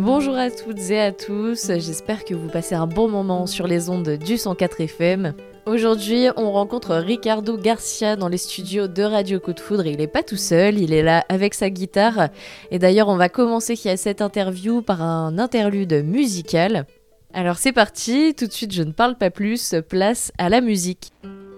Bonjour à toutes et à tous, j'espère que vous passez un bon moment sur les ondes du 104 FM. Aujourd'hui, on rencontre Ricardo Garcia dans les studios de Radio Coup de Foudre et il n'est pas tout seul, il est là avec sa guitare. Et d'ailleurs, on va commencer cette interview par un interlude musical. Alors c'est parti, tout de suite je ne parle pas plus, place à la musique.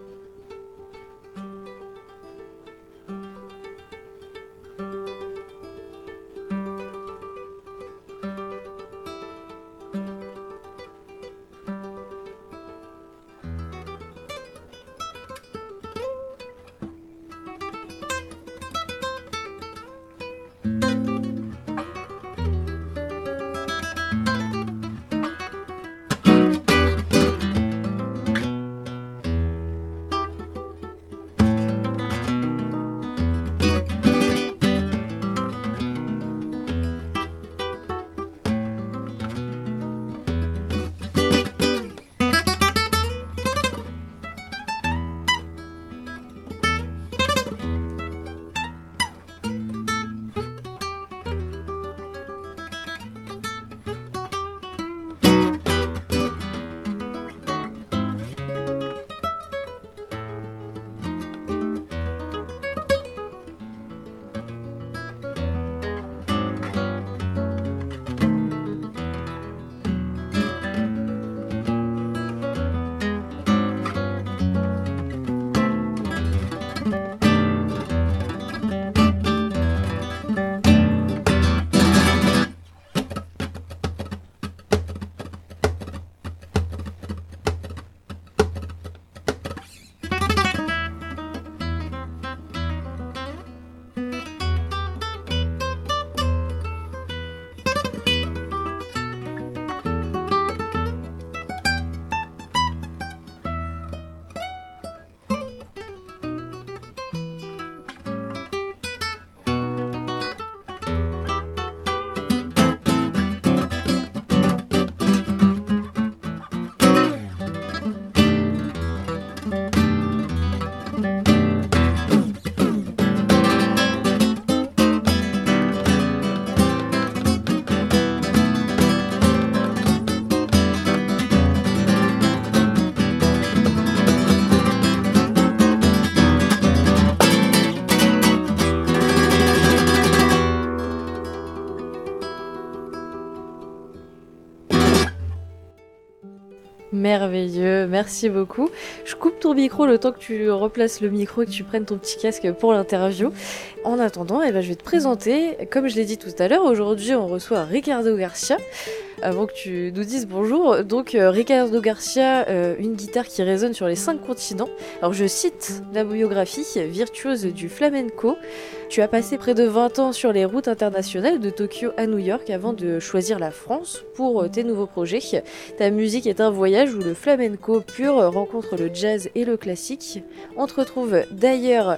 Merveilleux, merci beaucoup. Je coupe ton micro le temps que tu replaces le micro et que tu prennes ton petit casque pour l'interview. En attendant, je vais te présenter. Comme je l'ai dit tout à l'heure, aujourd'hui on reçoit Ricardo Garcia. Avant que tu nous dises bonjour, donc Ricardo Garcia, une guitare qui résonne sur les 5 continents. Alors je cite la biographie, virtuose du flamenco. Tu as passé près de 20 ans sur les routes internationales de Tokyo à New York avant de choisir la France pour tes nouveaux projets. Ta musique est un voyage où le flamenco pur rencontre le jazz et le classique. On te retrouve d'ailleurs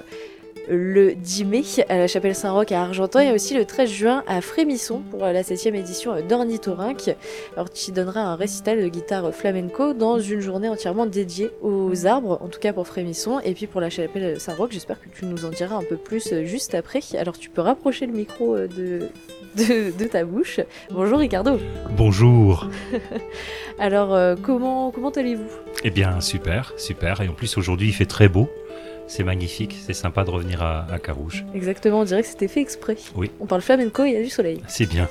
le 10 mai à la Chapelle Saint-Roch à Argentan et aussi le 13 juin à Frémisson pour la 7e édition d'Ornithorynque. Alors tu y donneras un récital de guitare flamenco dans une journée entièrement dédiée aux arbres, en tout cas pour Frémisson, et puis pour la Chapelle Saint-Roch, j'espère que tu nous en diras un peu plus juste après. Alors tu peux rapprocher le micro de ta bouche. Bonjour Ricardo. Bonjour. Alors comment allez-vous ? Eh bien super, et en plus aujourd'hui il fait très beau. C'est magnifique, c'est sympa de revenir à Carouge. Exactement, on dirait que c'était fait exprès. Oui. On parle flamenco et il y a du soleil. C'est bien.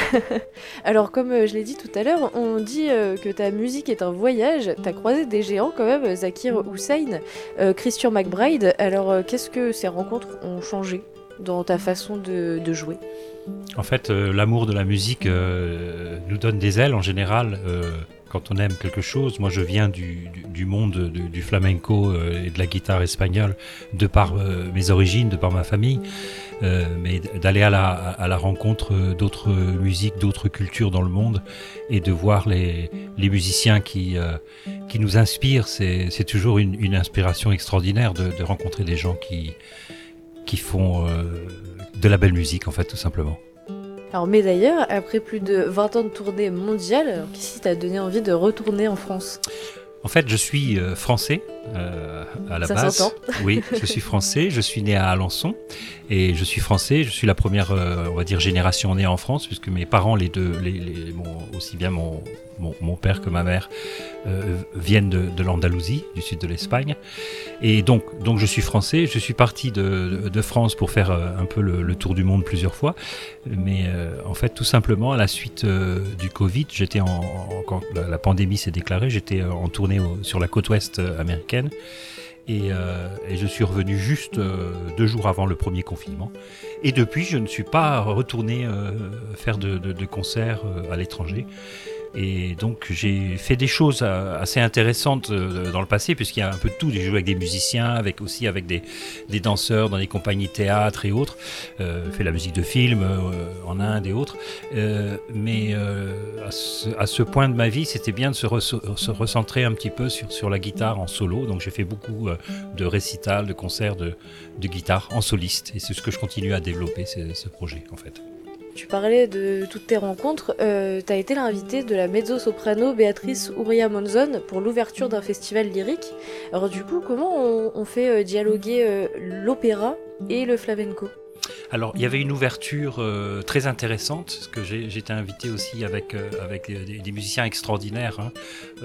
Alors comme je l'ai dit tout à l'heure, on dit que ta musique est un voyage. T'as croisé des géants quand même, Zakir Hussain, Christian McBride. Alors qu'est-ce que ces rencontres ont changé dans ta façon de jouer ? En fait, l'amour de la musique nous donne des ailes en général. Quand on aime quelque chose, moi je viens du monde du flamenco et de la guitare espagnole de par mes origines, de par ma famille, mais d'aller à la rencontre d'autres musiques, d'autres cultures dans le monde et de voir les musiciens qui nous inspirent, c'est toujours une inspiration extraordinaire de rencontrer des gens qui font de la belle musique en fait tout simplement. Alors, mais d'ailleurs, après plus de 20 ans de tournée mondiale, qu'est-ce qui t'a donné envie de retourner en France ? En fait, je suis français, à la Ça base. s'entend. Oui, je suis français, je suis né à Alençon et je suis français. Je suis la première, on va dire, génération née en France, puisque mes parents, les deux, aussi bien mon père que ma mère, viennent de l'Andalousie, du sud de l'Espagne. Et donc je suis français. Je suis parti de France pour faire un peu le tour du monde plusieurs fois. Mais en fait, tout simplement, à la suite du Covid, quand la pandémie s'est déclarée, j'étais en tournée sur la côte ouest américaine. Et je suis revenu juste 2 jours avant le premier confinement. Et depuis, je ne suis pas retourné faire de concerts à l'étranger. Et donc j'ai fait des choses assez intéressantes dans le passé, puisqu'il y a un peu de tout. J'ai joué avec des musiciens, avec des danseurs dans des compagnies de théâtre et autres, fait la musique de film en Inde et autres. Mais à ce point de ma vie, c'était bien de se recentrer un petit peu sur la guitare en solo. Donc j'ai fait beaucoup de récitals, de concerts de guitare en soliste. Et c'est ce que je continue à développer, ce projet en fait. Tu parlais de toutes tes rencontres, t'as été l'invité de la mezzo-soprano Béatrice Uria Monzon pour l'ouverture d'un festival lyrique. Alors du coup, comment on fait dialoguer l'opéra et le flamenco ? Alors, il y avait une ouverture très intéressante, parce que j'étais invité aussi avec des musiciens extraordinaires, hein.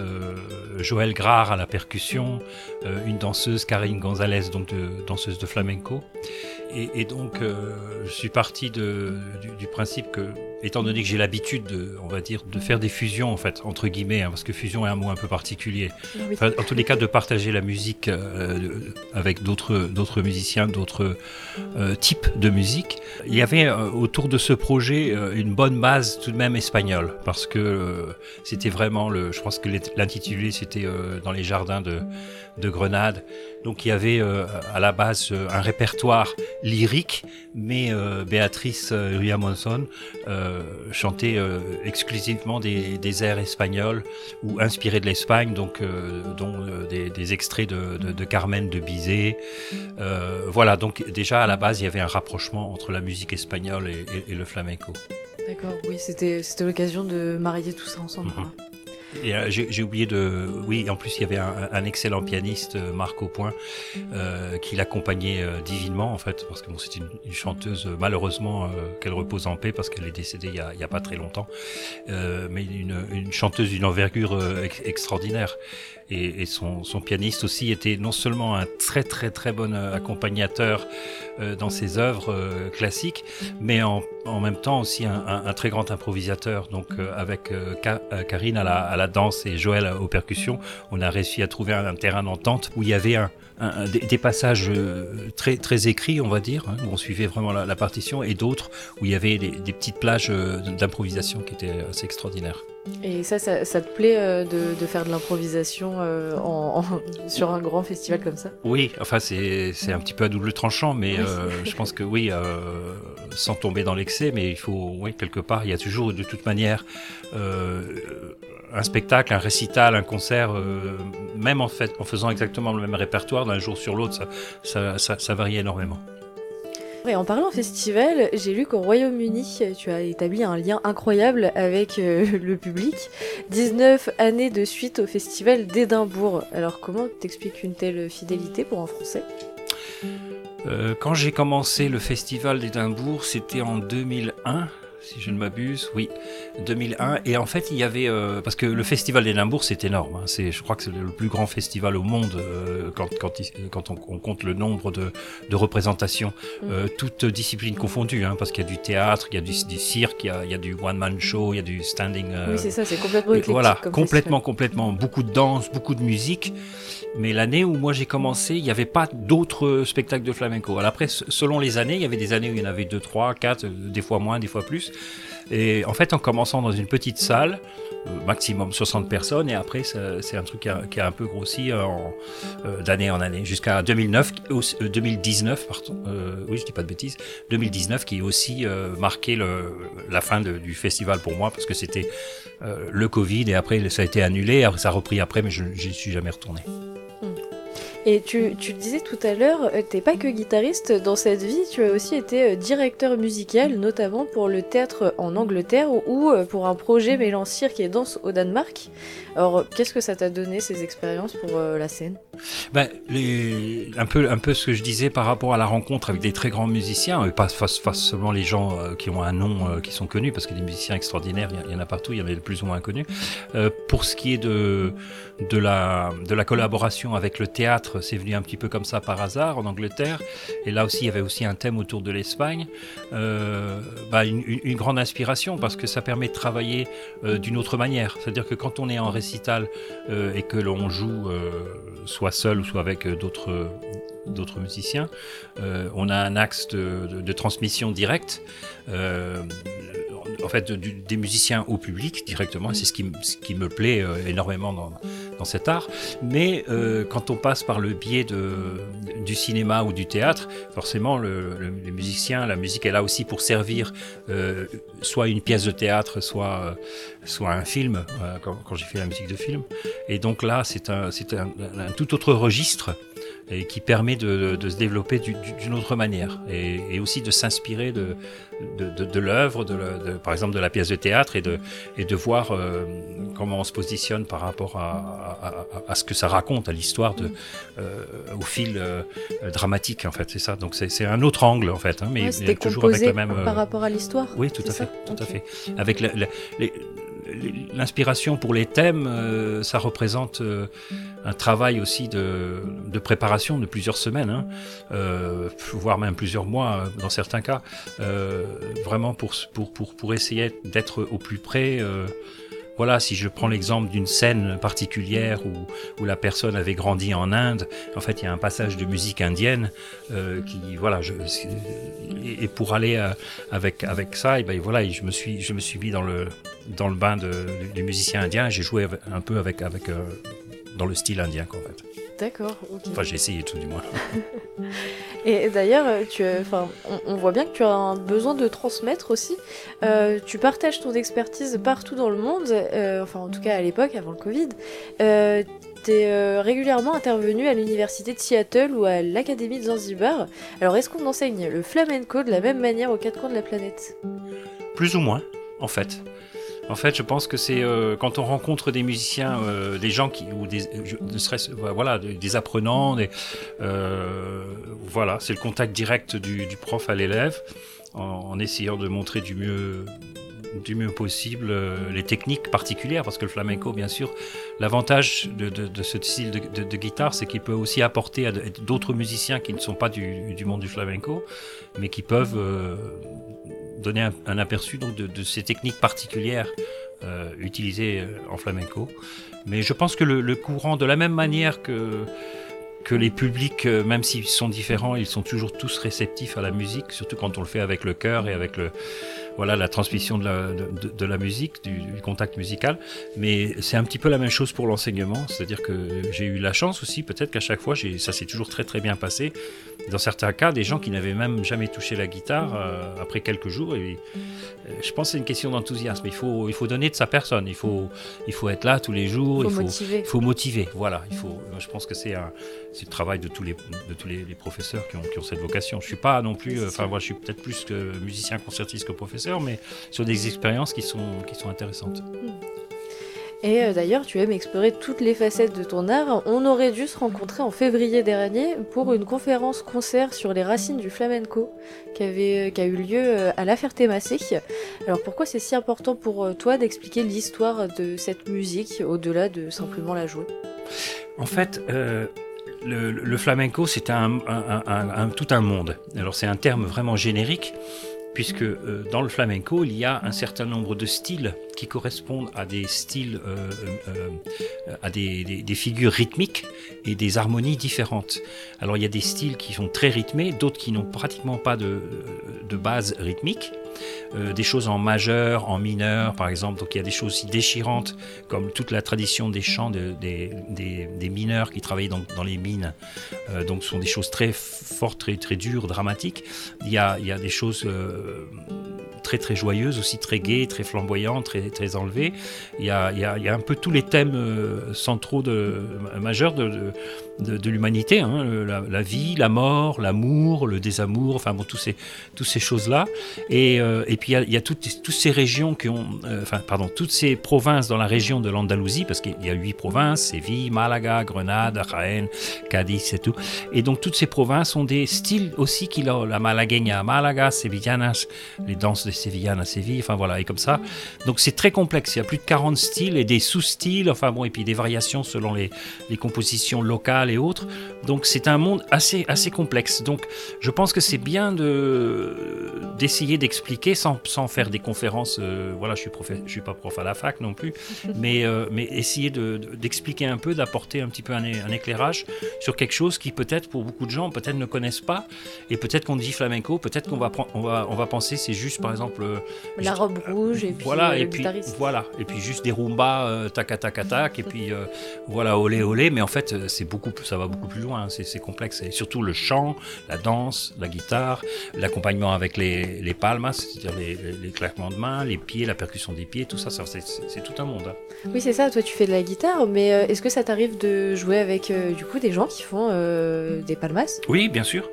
Joël Grard à la percussion, une danseuse, Karine Gonzalez, donc danseuse de flamenco. Et donc, je suis parti du principe que, étant donné que j'ai l'habitude de faire des fusions, en fait, entre guillemets, hein, parce que fusion est un mot un peu particulier. Oui. Enfin, en tous les cas, de partager la musique avec d'autres musiciens, d'autres types de musique. Il y avait autour de ce projet une bonne base tout de même espagnole, parce que c'était vraiment je pense que l'intitulé c'était dans les jardins de Grenade. Donc il y avait à la base un répertoire lyrique, mais Béatrice Uria Monzon chantait exclusivement des airs espagnols ou inspirés de l'Espagne, donc dont des extraits de Carmen de Bizet. Voilà, donc déjà à la base il y avait un rapprochement entre la musique espagnole et le flamenco. D'accord, oui, c'était l'occasion de marier tout ça ensemble. Mm-hmm. Et j'ai oublié oui, en plus il y avait un excellent pianiste, Marc Aupoint, qui l'accompagnait divinement en fait, parce que bon, c'est une chanteuse, malheureusement qu'elle repose en paix parce qu'elle est décédée il y a pas très longtemps, mais une chanteuse d'une envergure extraordinaire. Et son pianiste aussi était non seulement un très très très bon accompagnateur dans ses œuvres classiques, mais en même temps aussi un très grand improvisateur. Donc avec Karine à la danse et Joël aux percussions, on a réussi à trouver un terrain d'entente où il y avait des passages très très écrits, on va dire, hein, où on suivait vraiment la partition, et d'autres où il y avait des petites plages d'improvisation qui étaient assez extraordinaires. Et ça te plaît de faire de l'improvisation sur un grand festival comme ça ? Oui, enfin c'est un petit peu à double tranchant, mais je pense que oui, sans tomber dans l'excès, mais il faut, oui, quelque part, il y a toujours de toute manière un spectacle, un récital, un concert, même en faisant exactement le même répertoire d'un jour sur l'autre, ça varie énormément. Et en parlant festival, j'ai lu qu'au Royaume-Uni, tu as établi un lien incroyable avec le public. 19 années de suite au festival d'Édimbourg. Alors comment t'expliques une telle fidélité pour un Français ? Quand j'ai commencé le festival d'Édimbourg, c'était en 2001. Si je ne m'abuse, oui, 2001. Et en fait, il y avait... parce que le festival d'Édimbourg, c'est énorme. Hein, je crois que c'est le plus grand festival au monde quand on compte le nombre de représentations. Toutes disciplines confondues, hein, parce qu'il y a du théâtre, il y a du cirque, il y a du one-man show, il y a du standing... oui, c'est ça, c'est complètement éclectique. Voilà, comme complètement. Beaucoup de danse, beaucoup de musique. Mais l'année où moi j'ai commencé, il n'y avait pas d'autres spectacles de flamenco. Alors après, selon les années, il y avait des années où il y en avait 2, 3, 4, des fois moins, des fois plus. Et en fait, en commençant dans une petite salle, maximum 60 personnes, et après, c'est un truc qui a un peu grossi d'année en année, jusqu'à 2019, pardon, oui, je dis pas de bêtises, 2019, qui aussi marqué la fin du festival pour moi, parce que c'était le Covid, et après, ça a été annulé, après, ça a repris après, mais j'y suis jamais retourné. Et tu disais tout à l'heure, t'es pas que guitariste, dans cette vie, tu as aussi été directeur musical, notamment pour le théâtre en Angleterre ou pour un projet mêlant cirque et danse au Danemark. Alors, qu'est-ce que ça t'a donné ces expériences pour la scène ? Ben, un peu ce que je disais par rapport à la rencontre avec des très grands musiciens, pas seulement les gens qui ont un nom, qui sont connus, parce que des musiciens extraordinaires, il y en a partout, il y en a de plus ou moins connus. Pour ce qui est de la collaboration avec le théâtre, c'est venu un petit peu comme ça par hasard en Angleterre, et là aussi il y avait aussi un thème autour de l'Espagne, une grande inspiration parce que ça permet de travailler d'une autre manière, c'est-à-dire que quand on est en récital et que l'on joue soit seul ou soit avec d'autres musiciens, on a un axe de transmission directe, en fait des musiciens au public directement, et c'est ce qui me plaît énormément dans cet art. Mais quand on passe par le biais du cinéma ou du théâtre, forcément les musiciens, la musique est là aussi pour servir soit une pièce de théâtre, soit un film, quand j'ai fait la musique de film. Et donc là, c'est un tout autre registre et qui permet de se développer d'une autre manière et aussi de s'inspirer de l'œuvre, par exemple de la pièce de théâtre, et de voir comment on se positionne par rapport à ce que ça raconte, à l'histoire, au fil dramatique, en fait, c'est ça. Donc c'est un autre angle, en fait, mais toujours avec le même par rapport à l'histoire. Oui, tout à fait. Avec l'inspiration pour les thèmes, ça représente un travail aussi de préparation de plusieurs semaines, voire même plusieurs mois dans certains cas, vraiment pour essayer d'être au plus près. Voilà, si je prends l'exemple d'une scène particulière où la personne avait grandi en Inde, en fait, il y a un passage de musique indienne et pour aller avec ça, et ben voilà, je me suis mis dans le bain du musicien indien. J'ai joué un peu avec dans le style indien, en fait. D'accord, ok. Enfin, j'ai essayé tout, du moins. Et d'ailleurs, on voit bien que tu as un besoin de transmettre aussi. Tu partages ton expertise partout dans le monde, en tout cas à l'époque, avant le Covid. T'es régulièrement intervenu à l'université de Seattle ou à l'Académie de Zanzibar. Alors, est-ce qu'on enseigne le flamenco de la même manière aux quatre coins de la planète ? Plus ou moins, en fait. En fait, je pense que c'est quand on rencontre des musiciens, des gens des apprenants, c'est le contact direct du prof à l'élève, en essayant de montrer du mieux possible les techniques particulières, parce que le flamenco, bien sûr, l'avantage de ce style de guitare, c'est qu'il peut aussi apporter à d'autres musiciens qui ne sont pas du monde du flamenco, mais qui peuvent donner un aperçu donc de ces techniques particulières utilisées en flamenco. Mais je pense que le courant, de la même manière que les publics, même s'ils sont différents, ils sont toujours tous réceptifs à la musique, surtout quand on le fait avec le cœur et avec la transmission de la musique, du contact musical. Mais c'est un petit peu la même chose pour l'enseignement, c'est-à-dire que j'ai eu la chance aussi, peut-être qu'à chaque fois, ça s'est toujours très très bien passé. Dans certains cas, des gens qui n'avaient même jamais touché la guitare, après quelques jours, et je pense que c'est une question d'enthousiasme. Il faut donner de sa personne, il faut être là tous les jours, il faut motiver. Voilà, je pense que c'est le travail de tous les professeurs qui ont cette vocation. Je suis pas non plus, je suis peut-être plus que musicien concertiste que professeur, mais sur des expériences qui sont intéressantes. Et d'ailleurs, tu aimes explorer toutes les facettes de ton art. On aurait dû se rencontrer en février dernier pour une conférence-concert sur les racines du flamenco qui a eu lieu à La Ferté-Macé. Alors pourquoi c'est si important pour toi d'expliquer l'histoire de cette musique au-delà de simplement la jouer ? En fait, le flamenco, c'est tout un monde. Alors c'est un terme vraiment générique, puisque dans le flamenco, il y a un certain nombre de styles qui correspondent à des styles, à des figures rythmiques et des harmonies différentes. Alors il y a des styles qui sont très rythmés, d'autres qui n'ont pratiquement pas de base rythmique. des choses en majeur, en mineur par exemple, donc il y a des choses aussi déchirantes comme toute la tradition des chants des mineurs qui travaillaient dans les mines, donc ce sont des choses très fortes, très, très dures, dramatiques. Il y a des choses très très joyeuses aussi, très gaies, très flamboyantes, très, très enlevées. Il y a un peu tous les thèmes centraux majeurs de l'humanité, hein, la vie, la mort, l'amour, le désamour, enfin bon, toutes ces choses-là. Et puis il y a toutes ces régions qui ont, toutes ces provinces dans la région de l'Andalousie, parce qu'il y a 8 provinces, Séville, Malaga, Grenade, Jaén, Cadiz et tout. Et donc toutes ces provinces ont des styles aussi la malagueña à Malaga, sevillanas, les danses de Sévillanes à Séville, enfin voilà, et comme ça. Donc c'est très complexe, il y a plus de 40 styles et des sous-styles, enfin bon, et puis des variations selon les compositions locales et autres. Donc c'est un monde assez complexe. Donc je pense que c'est bien d'essayer d'expliquer sans faire des conférences. Voilà, je suis pas prof à la fac non plus, mais essayer d'expliquer un peu, d'apporter un petit peu un éclairage sur quelque chose qui peut-être pour beaucoup de gens peut-être ne connaissent pas, et peut-être qu'on dit flamenco, peut-être qu'on va penser c'est juste par exemple la robe rouge et puis voilà, le guitariste. Voilà, et puis juste des rumbas tac tac tac et puis voilà, olé olé, mais en fait ça va beaucoup plus loin, c'est complexe, et surtout le chant, la danse, la guitare, l'accompagnement avec les palmas, c'est-à-dire les claquements de mains, les pieds, la percussion des pieds, tout ça c'est tout un monde, hein. Oui, c'est ça, toi tu fais de la guitare, mais est-ce que ça t'arrive de jouer avec du coup des gens qui font des palmas? Oui, bien sûr,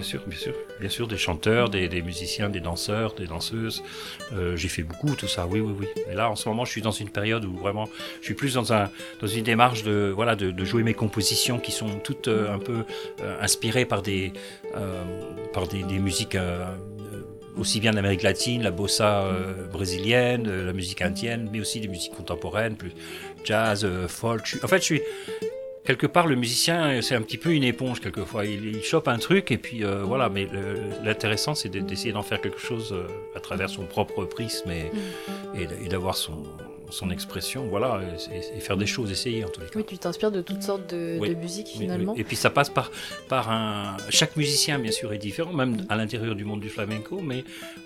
des chanteurs, des musiciens, des danseurs, des danseuses, j'ai fait beaucoup tout ça, oui. Et là en ce moment je suis dans une période où vraiment je suis plus dans une démarche de jouer mes compositions qui sont toutes un peu inspirées par des musiques aussi bien d'Amérique latine, la bossa brésilienne, la musique indienne, mais aussi des musiques contemporaines, plus jazz, folk. En fait, je suis quelque part, le musicien, c'est un petit peu une éponge quelquefois. Il chope un truc et puis voilà. Mais l'intéressant, c'est d'essayer d'en faire quelque chose à travers son propre prisme et d'avoir son expression, voilà, et faire des choses, essayer en tous les cas. Oui, tu t'inspires de toutes sortes de musique finalement. Oui. Et puis ça passe par chaque musicien, bien sûr, est différent, même à l'intérieur du monde du flamenco, mais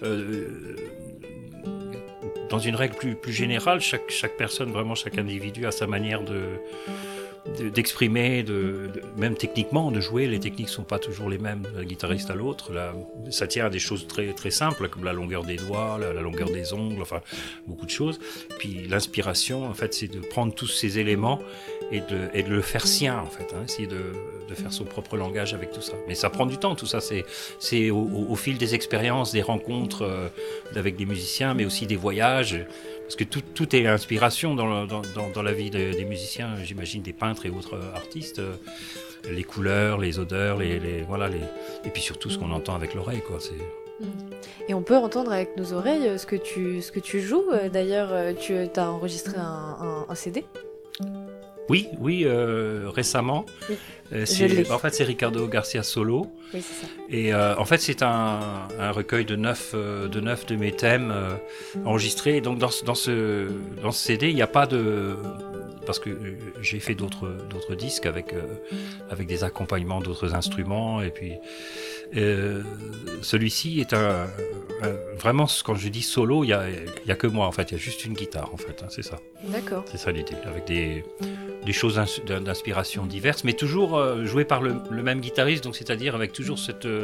dans une règle plus générale, chaque personne, vraiment chaque individu a sa manière d'exprimer, même techniquement, de jouer. Les techniques ne sont pas toujours les mêmes d'un guitariste à l'autre. Ça tient à des choses très, très simples, comme la longueur des doigts, la longueur des ongles, enfin, beaucoup de choses. Puis l'inspiration, en fait, c'est de prendre tous ces éléments et de le faire sien, en fait, hein, essayer de faire son propre langage avec tout ça. Mais ça prend du temps, tout ça. C'est au fil des expériences, des rencontres avec des musiciens, mais aussi des voyages. Parce que tout est inspiration dans la vie des musiciens, j'imagine, des peintres et autres artistes. Les couleurs, les odeurs, et puis surtout ce qu'on entend avec l'oreille, quoi. Et on peut entendre avec nos oreilles ce que tu joues. D'ailleurs, tu as enregistré un CD. Oui, récemment. Oui. En fait, c'est Ricardo Garcia Solo. Oui, c'est ça. Et en fait, c'est un recueil de 9 de mes thèmes enregistrés. Et donc, dans ce CD, il n'y a pas de... Parce que j'ai fait d'autres disques avec des accompagnements d'autres instruments. Et puis, celui-ci est vraiment, quand je dis solo, il y a que moi, en fait. Il y a juste une guitare, en fait. Hein, c'est ça. D'accord. C'est ça l'idée. Avec des choses d'inspiration diverses, mais toujours jouées par le même guitariste, donc c'est-à-dire avec toujours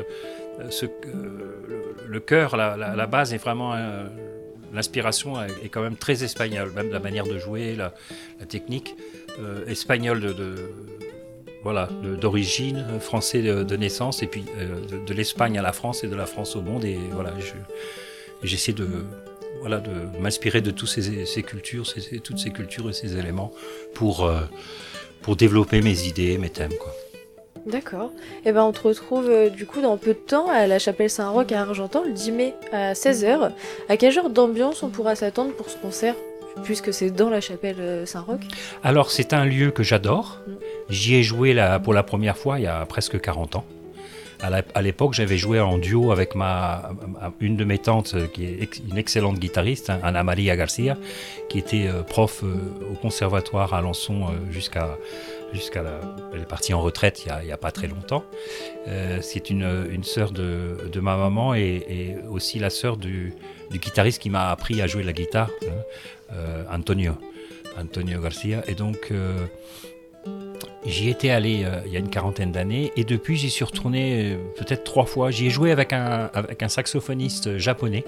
le cœur, la base est vraiment... L'inspiration est quand même très espagnole, même la manière de jouer, la technique espagnole d'origine, français de naissance, et puis de l'Espagne à la France et de la France au monde. Et voilà, j'essaie de m'inspirer de toutes ces cultures, toutes ces cultures et ces éléments pour développer mes idées, mes thèmes, quoi. D'accord. Et ben on te retrouve du coup dans peu de temps à la chapelle Saint-Roch à Argentan le 10 mai à 16h. À quel genre d'ambiance on pourra s'attendre pour ce concert, puisque c'est dans la chapelle Saint-Roch? Alors c'est un lieu que j'adore. J'y ai joué pour la première fois il y a presque 40 ans. À l'époque, j'avais joué en duo avec une de mes tantes, qui est une excellente guitariste, hein, Ana Maria Garcia, qui était prof au conservatoire à Alençon elle est partie en retraite il y a pas très longtemps. C'est une sœur de ma maman et aussi la sœur du guitariste qui m'a appris à jouer la guitare, hein, Antonio Garcia. Et donc j'y étais allé il y a une quarantaine d'années et depuis j'y suis retourné peut-être 3 fois. J'y ai joué avec un saxophoniste japonais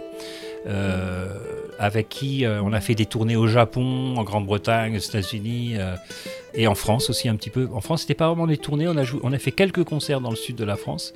avec qui on a fait des tournées au Japon, en Grande-Bretagne, aux États-Unis et en France aussi un petit peu. En France, c'était pas vraiment des tournées, on a fait quelques concerts dans le sud de la France.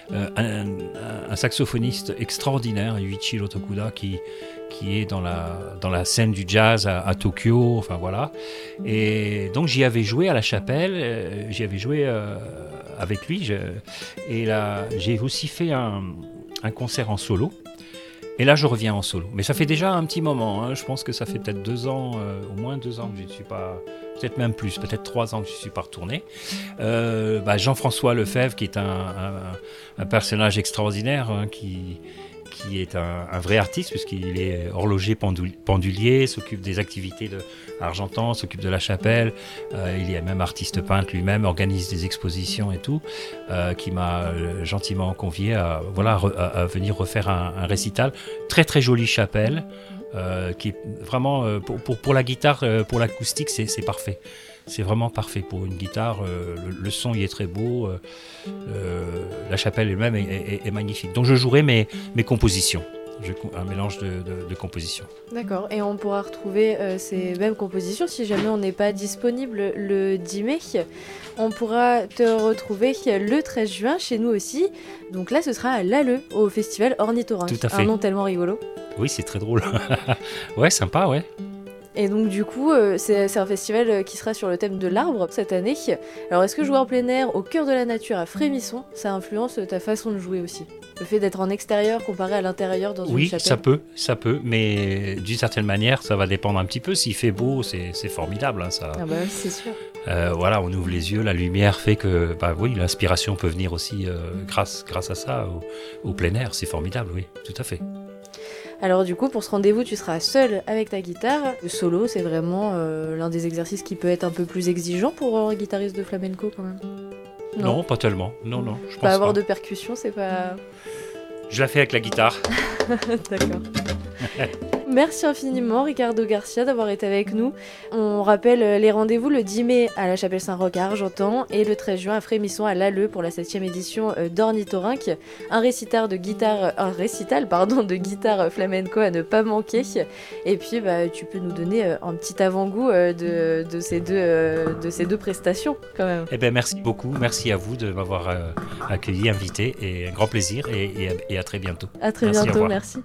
Un saxophoniste extraordinaire, Yuichiro Tokuda, qui est dans la scène du jazz à Tokyo, enfin voilà. Et donc j'y avais joué à la Chapelle, j'y avais joué avec lui, et là j'ai aussi fait un concert en solo. Et là, je reviens en solo. Mais ça fait déjà un petit moment. Hein. Je pense que ça fait peut-être 2 ans, au moins 2 ans que je ne suis pas... Peut-être même plus, peut-être 3 ans que je ne suis pas retourné. Jean-François Lefebvre, qui est un personnage extraordinaire, hein, qui est un vrai artiste, puisqu'il est horloger pendulier, s'occupe des activités de Argentan, s'occupe de la Chapelle, il est même artiste peintre lui-même, organise des expositions et tout, qui m'a gentiment convié à venir refaire un récital. Très très jolie chapelle, qui est vraiment, pour la guitare, pour l'acoustique, c'est parfait. C'est vraiment parfait pour une guitare, le son y est très beau, la chapelle elle-même est magnifique. Donc je jouerai mes compositions, un mélange de compositions. D'accord, et on pourra retrouver ces mêmes compositions si jamais on n'est pas disponible le 10 mai. On pourra te retrouver le 13 juin chez nous aussi. Donc là ce sera à l'Alleu, au festival Ornithorynque. Tout à fait. Un nom tellement rigolo. Oui, c'est très drôle. Ouais, sympa, ouais. Et donc du coup, c'est un festival qui sera sur le thème de l'arbre cette année. Alors est-ce que jouer en plein air, au cœur de la nature, à Frémisson, ça influence ta façon de jouer aussi ? Le fait d'être en extérieur comparé à l'intérieur dans une chapelle ? Oui, ça peut, mais d'une certaine manière, ça va dépendre un petit peu. S'il fait beau, c'est formidable. Hein, ça. Ah bah oui, c'est sûr. Voilà, on ouvre les yeux, la lumière fait que, l'inspiration peut venir aussi grâce à ça, au plein air. C'est formidable, oui, tout à fait. Alors du coup, pour ce rendez-vous, tu seras seul avec ta guitare. Le solo, c'est vraiment l'un des exercices qui peut être un peu plus exigeant pour un guitariste de flamenco quand même. Non, pas tellement. Non, je pense pas. Avoir de percussion, c'est pas... Je la fais avec la guitare. D'accord. Merci infiniment Ricardo Garcia d'avoir été avec nous. On rappelle les rendez-vous le 10 mai à la Chapelle Saint-Roch à Argentan et le 13 juin à Frémisson à l'Alleu pour la 7e édition d'Ornithorynque. Un récital de guitare flamenco à ne pas manquer. Et puis tu peux nous donner un petit avant-goût de ces deux prestations quand même. Eh bien merci beaucoup, merci à vous de m'avoir accueilli, invité, et un grand plaisir et à très bientôt. À très bientôt, merci.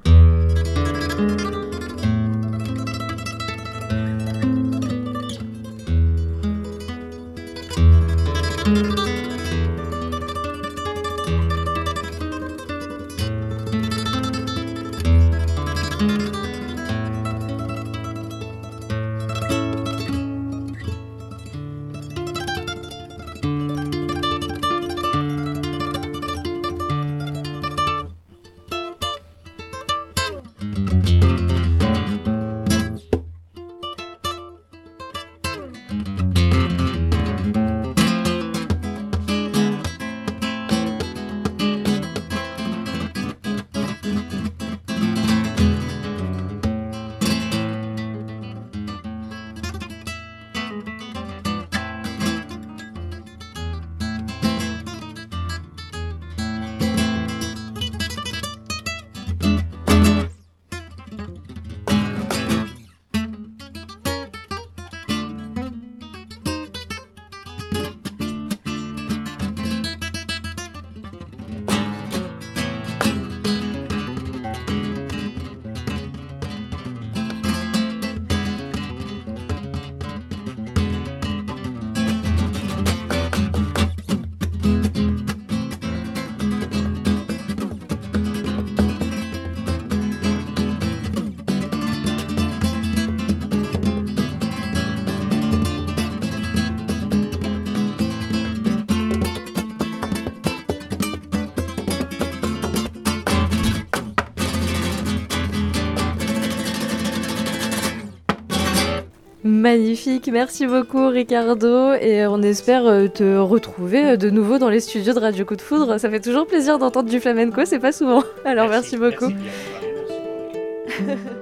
Magnifique, merci beaucoup Ricardo et on espère te retrouver de nouveau dans les studios de Radio Coup de Foudre. Ça fait toujours plaisir d'entendre du flamenco, c'est pas souvent. Alors merci beaucoup. Merci.